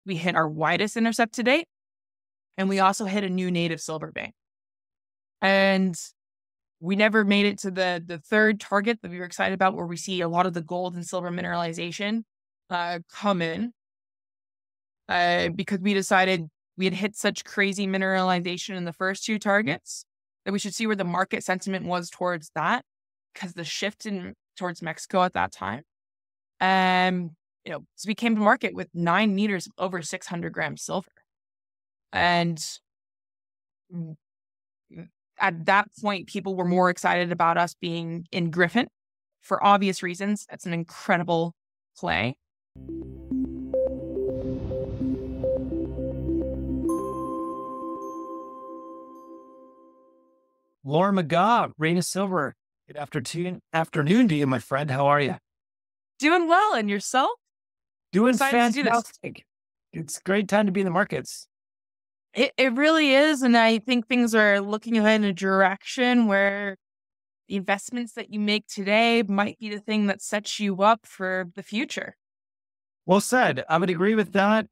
We hit our widest intercept to date, and we also hit a new native silver vein. And we never made it to the third target that we were excited about, where we see a lot of the gold and silver mineralization come in, because we decided we had hit such crazy mineralization in the first two targets that we should see where the market sentiment was towards that, because the shift towards Mexico at that time. So we came to market with 9 meters of over 600 grams silver. And at that point, people were more excited about us being in Griffin for obvious reasons. That's an incredible play. Lauren McGaugh, Reina Silver. Good afternoon to you, my friend. How are you? Doing well. And yourself? Doing Excited to do this. fantastic. It's a great time to be in the markets. It really is. And I think things are looking ahead in a direction where the investments that you make today might be the thing that sets you up for the future. Well said. I would agree with that.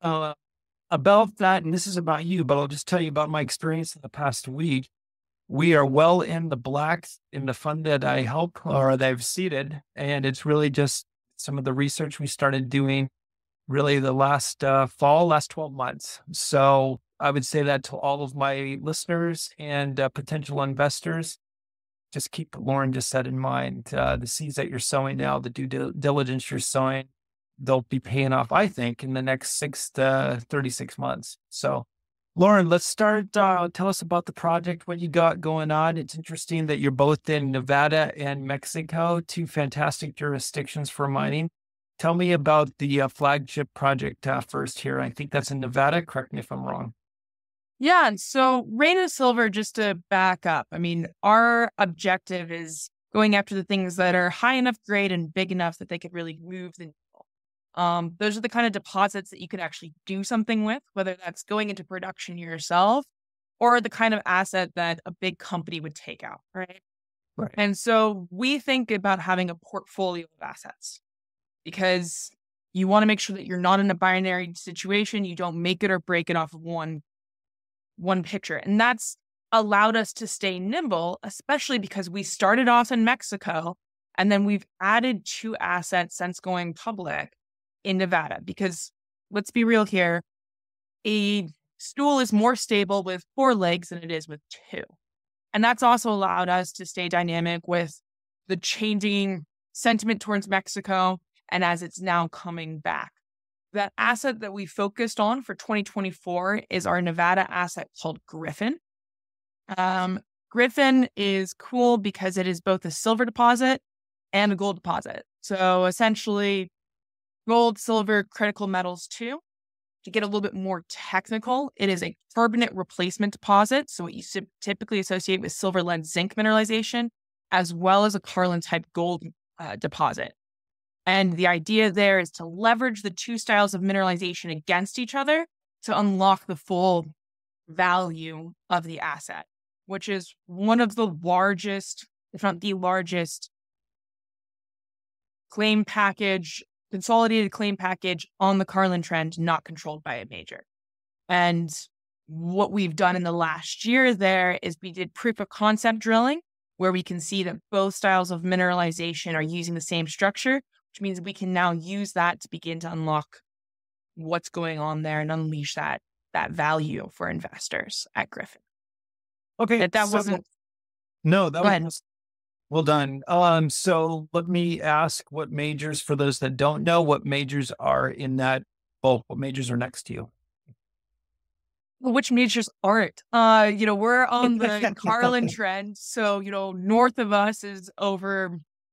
About that, and this is about you, but I'll just tell you about my experience in the past week. We are well in the black in the fund that I help or that I've seeded. And it's really just some of the research we started doing really the last fall, last 12 months. So I would say that to all of my listeners and potential investors, just keep what Lauren just said in mind. The seeds that you're sowing now, the due diligence you're sowing, they'll be paying off, I think, in the next 6 to 36 months. So Lauren, let's start. Tell us about the project, what you got going on. It's interesting that you're both in Nevada and Mexico, two fantastic jurisdictions for mining. Tell me about the flagship project first here. I think that's in Nevada. Correct me if I'm wrong. Yeah. And so Reina Silver, just to back up, I mean, our objective is going after the things that are high enough grade and big enough that they could really move the needle. Those are the kind of deposits that you can actually do something with, whether that's going into production yourself or the kind of asset that a big company would take out, right? Right. And so we think about having a portfolio of assets because you want to make sure that you're not in a binary situation. You don't make it or break it off of one picture. And that's allowed us to stay nimble, especially because we started off in Mexico and then we've added 2 assets since going public in Nevada, because let's be real here, a stool is more stable with 4 legs than it is with 2. And that's also allowed us to stay dynamic with the changing sentiment towards Mexico and as it's now coming back. That asset that we focused on for 2024 is our Nevada asset called Griffin. Griffin is cool because it is both a silver deposit and a gold deposit. So essentially, gold, silver, critical metals too. To get a little bit more technical, it is a carbonate replacement deposit. So what you typically associate with silver, lead, zinc mineralization, as well as a Carlin type gold deposit. And the idea there is to leverage the 2 styles of mineralization against each other to unlock the full value of the asset, which is one of the largest, if not the largest, consolidated claim package on the Carlin Trend, not controlled by a major. And what we've done in the last year there is we did proof of concept drilling, where we can see that both styles of mineralization are using the same structure, which means we can now use that to begin to unlock what's going on there and unleash that value for investors at Griffin. Okay. No, that was well done. So let me ask what majors, for those that don't know, what majors are in that bulk, what majors are next to you? Which majors aren't? We're on the Carlin Trend. So, north of us is over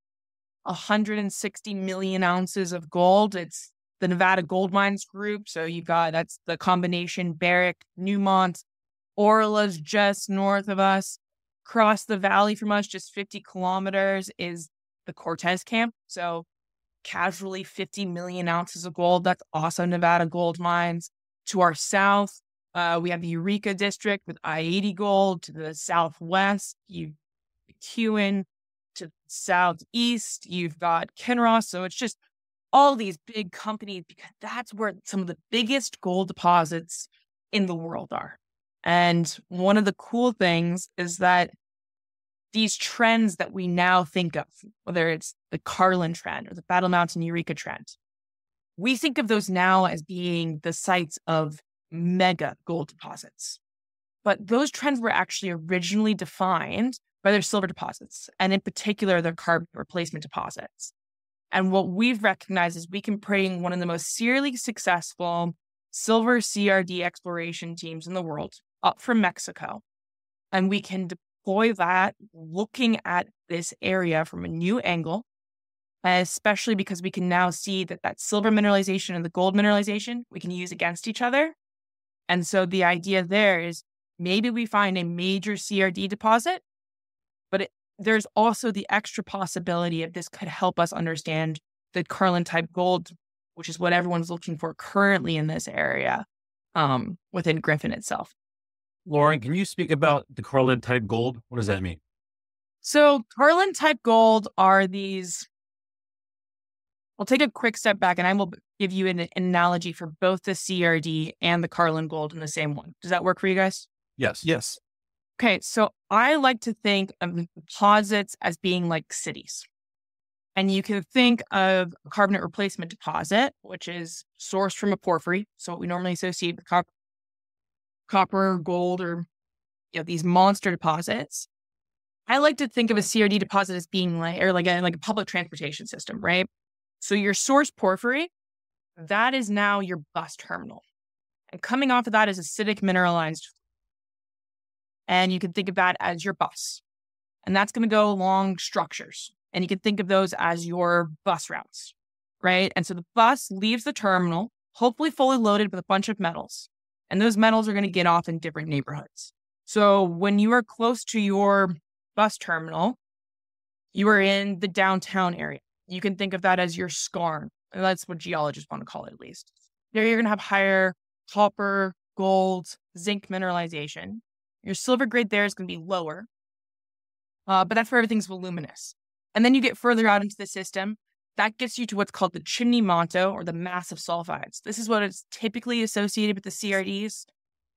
160 million ounces of gold. It's the Nevada Gold Mines Group. So that's the combination Barrick, Newmont, Orla's just north of us. Across the valley from us, just 50 kilometers, is the Cortez Camp. So casually 50 million ounces of gold. That's also Nevada Gold Mines. To our south, we have the Eureka District with I-80 Gold. To the southwest, you've Hewen. To the southeast, you've got Kinross. So it's just all these big companies because that's where some of the biggest gold deposits in the world are. And one of the cool things is that these trends that we now think of, whether it's the Carlin trend or the Battle Mountain Eureka trend, we think of those now as being the sites of mega gold deposits. But those trends were actually originally defined by their silver deposits, and in particular, their carbon replacement deposits. And what we've recognized is we can bring one of the most serially successful silver CRD exploration teams in the world up from Mexico, and we can deploy that looking at this area from a new angle, especially because we can now see that silver mineralization and the gold mineralization we can use against each other. And so the idea there is maybe we find a major CRD deposit, but there's also the extra possibility of this could help us understand the Carlin type gold, which is what everyone's looking for currently in this area within Griffin itself. Lauren, can you speak about the Carlin type gold? What does that mean? So Carlin type gold are these. I'll take a quick step back and I will give you an analogy for both the CRD and the Carlin gold in the same one. Does that work for you guys? Yes. Yes. Okay, so I like to think of deposits as being like cities. And you can think of a carbonate replacement deposit, which is sourced from a porphyry. So what we normally associate with copper, gold, or these monster deposits. I like to think of a CRD deposit as being like a public transportation system, right? So your source porphyry, that is now your bus terminal. And coming off of that is acidic mineralized. And you can think of that as your bus. And that's going to go along structures. And you can think of those as your bus routes, right? And so the bus leaves the terminal, hopefully fully loaded with a bunch of metals. And those metals are going to get off in different neighborhoods. So when you are close to your bus terminal, you are in the downtown area. You can think of that as your skarn. And that's what geologists want to call it, at least. There you're going to have higher copper, gold, zinc mineralization. Your silver grade there is going to be lower, but that's where everything's voluminous. And then you get further out into the system. That gets you to what's called the chimney manto or the massive sulfides. This is what is typically associated with the CRDs.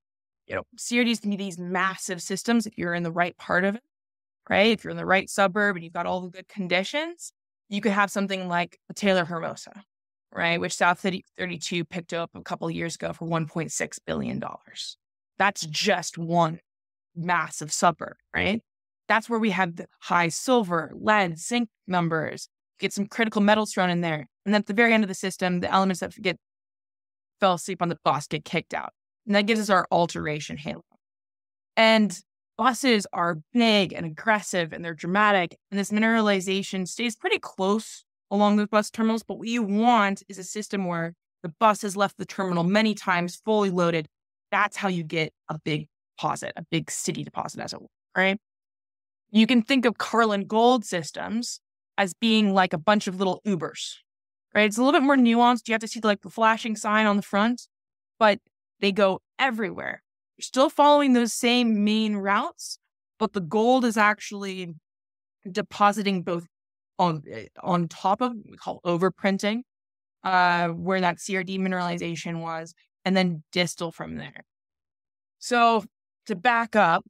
CRDs can be these massive systems if you're in the right part of it, right? If you're in the right suburb and you've got all the good conditions, you could have something like a Taylor Hermosa, right? Which South 32 picked up a couple of years ago for $1.6 billion. That's just one massive suburb, right? That's where we have the high silver, lead, zinc numbers, get some critical metals thrown in there. And then at the very end of the system, the elements that fell asleep on the bus get kicked out. And that gives us our alteration halo. And buses are big and aggressive and they're dramatic. And this mineralization stays pretty close along those bus terminals. But what you want is a system where the bus has left the terminal many times, fully loaded. That's how you get a big deposit, a big city deposit, as it were, right? You can think of Carlin gold systems as being like a bunch of little Ubers, right? It's a little bit more nuanced. You have to see the flashing sign on the front, but they go everywhere. You're still following those same main routes, but the gold is actually depositing both on top of what we call overprinting, where that CRD mineralization was, and then distal from there. So to back up,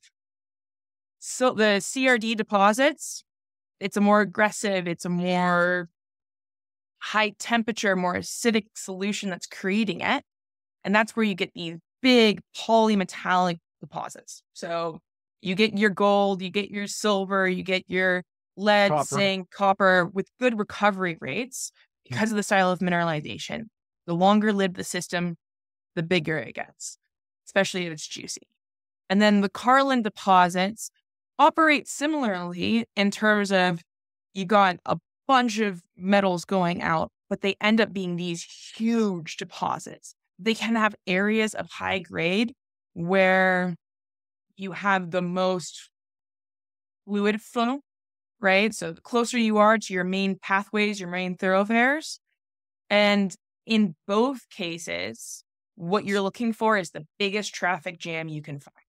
so the CRD deposits, it's a more aggressive, it's a more high temperature, more acidic solution that's creating it. And that's where you get these big polymetallic deposits. So you get your gold, you get your silver, you get your lead, zinc, copper with good recovery rates because of the style of mineralization. The longer lived the system, the bigger it gets, especially if it's juicy. And then the Carlin deposits operate similarly in terms of you got a bunch of metals going out, but they end up being these huge deposits. They can have areas of high grade where you have the most fluid flow, right? So the closer you are to your main pathways, your main thoroughfares. And in both cases, what you're looking for is the biggest traffic jam you can find.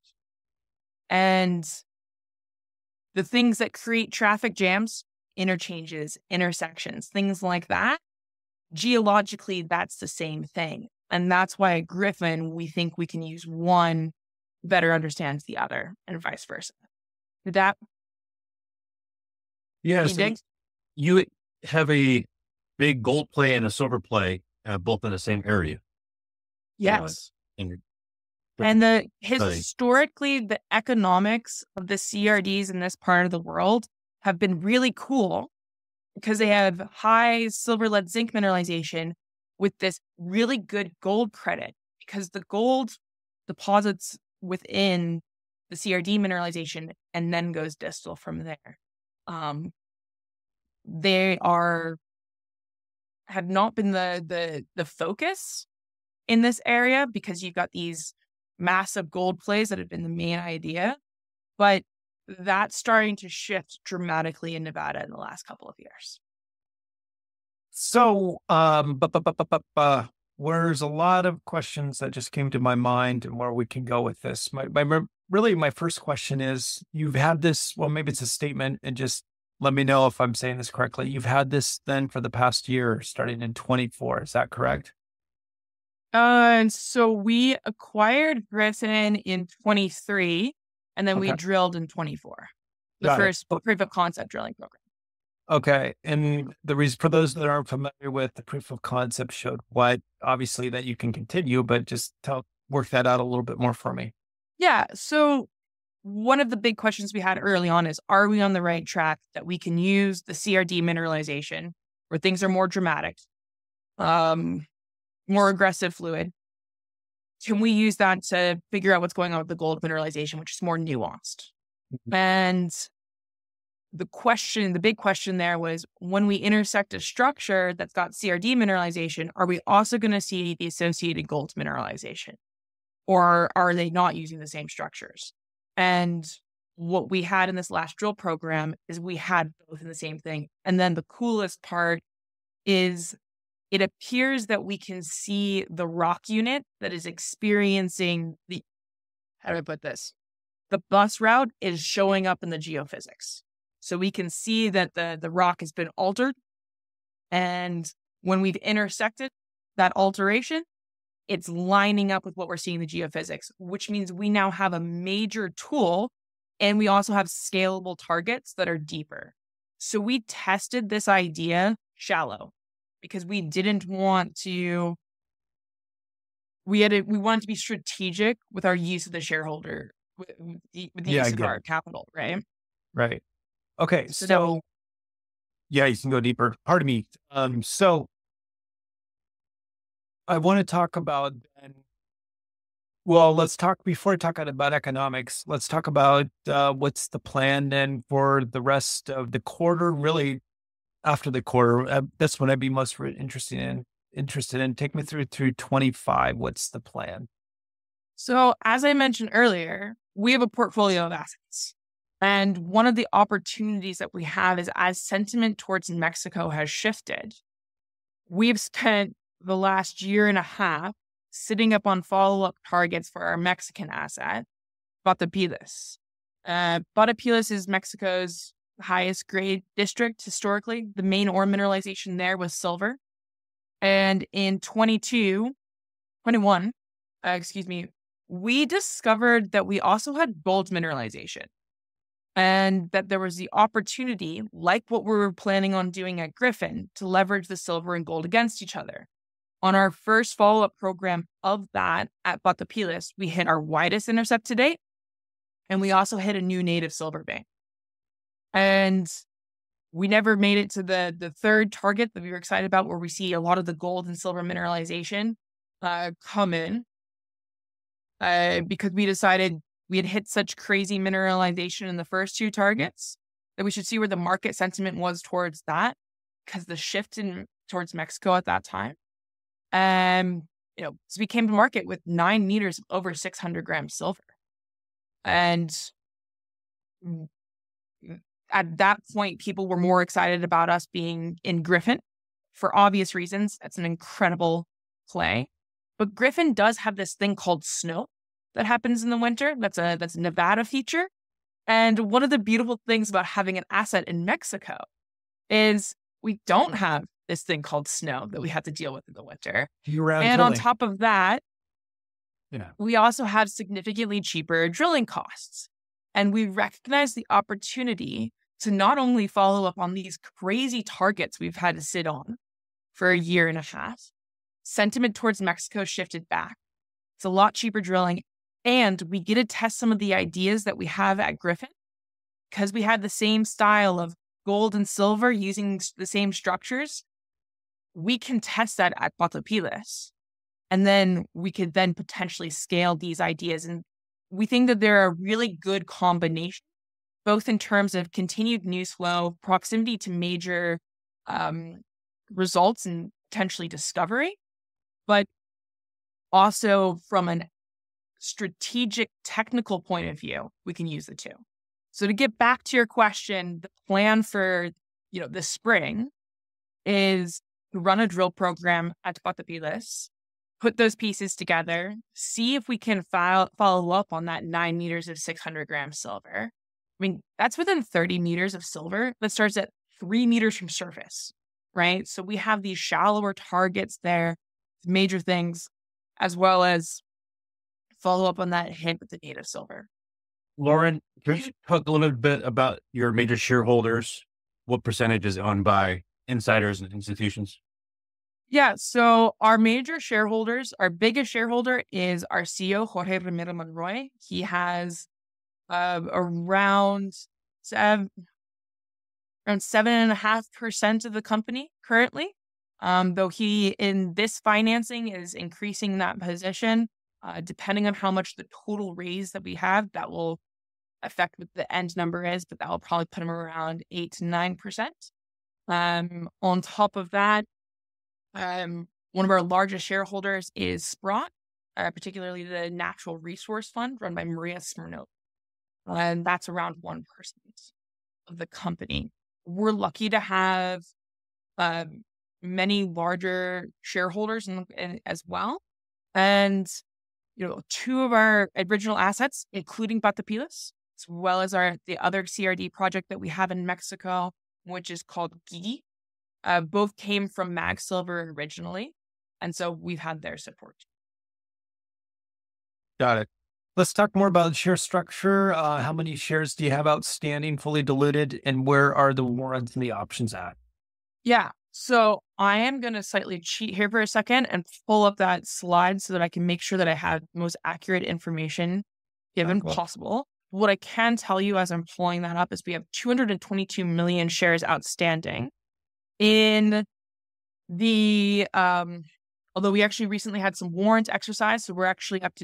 And the things that create traffic jams, interchanges, intersections, things like that, geologically, that's the same thing. And that's why at Griffin, we think we can use one better understands the other and vice versa. Did that Yeah. you So dig? you have a big gold play and a silver play, both in the same area. Yes. In And different study. historically, the economics of the CRDs in this part of the world have been really cool because they have high silver, lead, zinc mineralization with this really good gold credit because the gold deposits within the CRD mineralization and then goes distal from there. They have not been the focus in this area because you've got these massive gold plays that have been the main idea, but that's starting to shift dramatically in Nevada in the last couple of years. So, there's a lot of questions that just came to my mind and where we can go with this. Really, my first question is, you've had this, well, maybe it's a statement and just let me know if I'm saying this correctly. You've had this then for the past year, starting in 24. Is that correct? And so we acquired Griffin in 23, and then we Okay. drilled in 24. The Got it. first proof of concept drilling program. Okay. And the reason for those that aren't familiar with the proof of concept showed what, obviously that you can continue, but just work that out a little bit more for me. Yeah. So one of the big questions we had early on is, are we on the right track that we can use the CRD mineralization where things are more dramatic, more aggressive fluid? Can we use that to figure out what's going on with the gold mineralization, which is more nuanced? Mhm. And the big question there was, when we intersect a structure that's got CRD mineralization, are we also going to see the associated gold mineralization? Or are they not using the same structures? And what we had in this last drill program is we had both in the same thing. And then the coolest part is it appears that we can see the rock unit that is experiencing how do I put this? The bus route is showing up in the geophysics. So we can see that the rock has been altered. And when we've intersected that alteration, it's lining up with what we're seeing in the geophysics, which means we now have a major tool and we also have scalable targets that are deeper. So we tested this idea shallow because we didn't want to, we wanted to be strategic with our use of the shareholder, with the Yeah, I use of get our it. capital, right? Right. Okay. So that was, So yeah, you can go deeper. Pardon me. So I want to talk about then, well, let's talk before I talk about economics. Let's talk about what's the plan then for the rest of the quarter. Really, after the quarter, that's what I'd be most interested in. Take me through 25. What's the plan? so as I mentioned earlier, we have a portfolio of assets. And one of the opportunities that we have is, as sentiment towards Mexico has shifted, we've spent the last year and a half sitting up on follow-up targets for our Mexican asset, Batopilas. Batopilas is Mexico's highest grade district historically. The main ore mineralization there was silver. And in 21, we discovered that we also had gold mineralization and that there was the opportunity, like what we were planning on doing at Griffin, to leverage the silver and gold against each other. On our first follow-up program of that at Batopilas, we hit our widest intercept to date, and we also hit a new native silver vein. And we never made it to the third target that we were excited about, where we see a lot of the gold and silver mineralization come in, because we decided we had hit such crazy mineralization in the first two targets that we should see where the market sentiment was towards that, because the shift towards Mexico at that time. So we came to market with 9 meters of over 600 grams silver. And at that point, people were more excited about us being in Griffin for obvious reasons. That's an incredible play. But Griffin does have this thing called snow that happens in the winter. That's a Nevada feature. And one of the beautiful things about having an asset in Mexico is we don't have this thing called snow that we had to deal with in the winter. Year-round And on drilling. top of that, Yeah. we also have significantly cheaper drilling costs. And we recognize the opportunity to not only follow up on these crazy targets we've had to sit on for a year and a half, sentiment towards Mexico shifted back. It's a lot cheaper drilling. And we get to test some of the ideas that we have at Griffin because we had the same style of gold and silver using the same structures. We can test that at Batopilas. And then we could then potentially scale these ideas. And we think that they're a really good combination, both in terms of continued news flow, proximity to major results and potentially discovery, but also from a strategic technical point of view, we can use the two. So to get back to your question, the plan for this spring is to run a drill program at Batopilas, put those pieces together, see if we can follow up on that 9 meters of 600 grams silver. I mean, that's within 30 meters of silver that starts at 3 meters from surface, right? So we have these shallower targets there, major things, as well as follow up on that hit with the native silver. Lauren, can you talk a little bit about your major shareholders? What percentage is owned by insiders and institutions? Yeah, so our major shareholders, our biggest shareholder is our CEO, Jorge Ramiro Monroy. He has around 7.5% of the company currently, though he, in this financing, is increasing that position. Depending on how much the total raise that we have, that will affect what the end number is, but that will probably put him around 8 to 9%. On top of that, one of our largest shareholders is Sprott, particularly the Natural Resource Fund run by Maria Smirnova. And that's around 1% of the company. We're lucky to have many larger shareholders as well. And, two of our original assets, including Batopilas, as well as the other CRD project that we have in Mexico, which is called Gigi, both came from Mag Silver originally. And so we've had their support. Got it. Let's talk more about share structure. How many shares do you have outstanding, fully diluted, and where are the warrants and the options at? Yeah. So I am going to slightly cheat here for a second and pull up that slide so that I can make sure that I have the most accurate information given possible. What I can tell you as I'm pulling that up is we have 222 million shares outstanding. In the, although we actually recently had some warrant exercise, so we're actually up to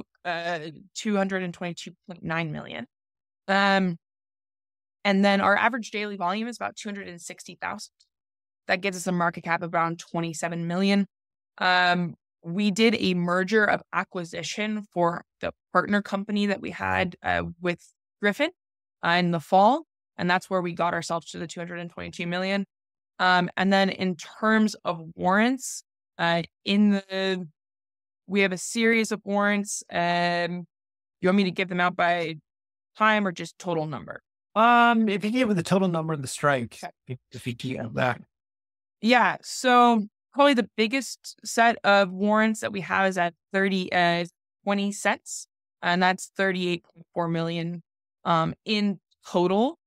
222.9 million. And then our average daily volume is about 260,000. That gives us a market cap of around 27 million. We did a merger of acquisition for the partner company that we had with Griffin in the fall, and that's where we got ourselves to the 222 million. And then in terms of warrants, we have a series of warrants. You want me to give them out by time or just total number? If you give me the total number of the strike, Okay. if you can that. Yeah, so probably the biggest set of warrants that we have is at 20 cents, and that's 38.4 million in total.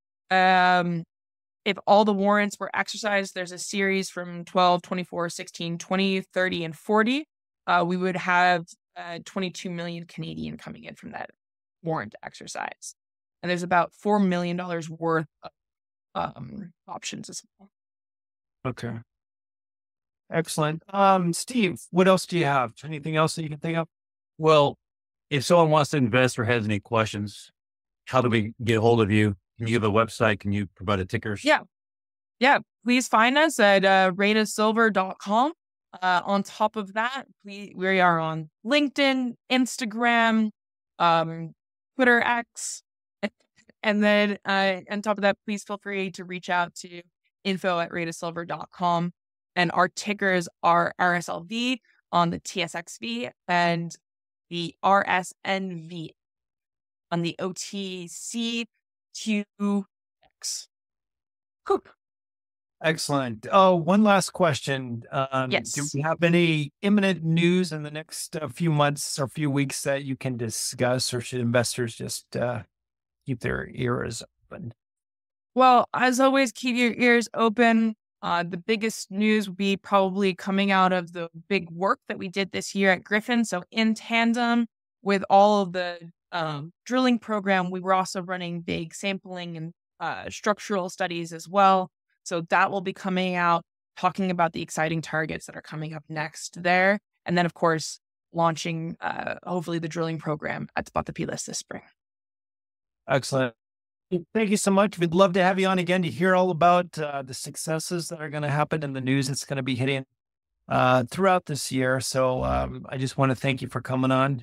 If all the warrants were exercised, there's a series from 12, 24, 16, 20, 30, and 40. We would have 22 million Canadian coming in from that warrant exercise. And there's about $4 million worth of options as well. Okay. Excellent. Steve, what else do you have? Anything else that you can think of? Well, if someone wants to invest or has any questions, how do we get a hold of you? Can you give a website? Can you provide a ticker? Yeah. Please find us at ratasilver.com. On top of that, we are on LinkedIn, Instagram, Twitter X. And then on top of that, please feel free to reach out to info@ratasilver.com. And our tickers are RSLV on the TSXV and the RSNV on the OTCQX. Cool. Excellent. Oh, one last question. Do Yes. we have any imminent news in the next few months or few weeks that you can discuss, or should investors just keep their ears open? Well, as always, keep your ears open. The biggest news will be probably coming out of the big work that we did this year at Griffin. So, in tandem with all of the drilling program, we were also running big sampling and structural studies as well. So, that will be coming out, talking about the exciting targets that are coming up next there. And then, of course, launching hopefully the drilling program at the Bata Pilas this spring. Excellent. Thank you so much. We'd love to have you on again to hear all about the successes that are going to happen in the news that's going to be hitting throughout this year. So I just want to thank you for coming on.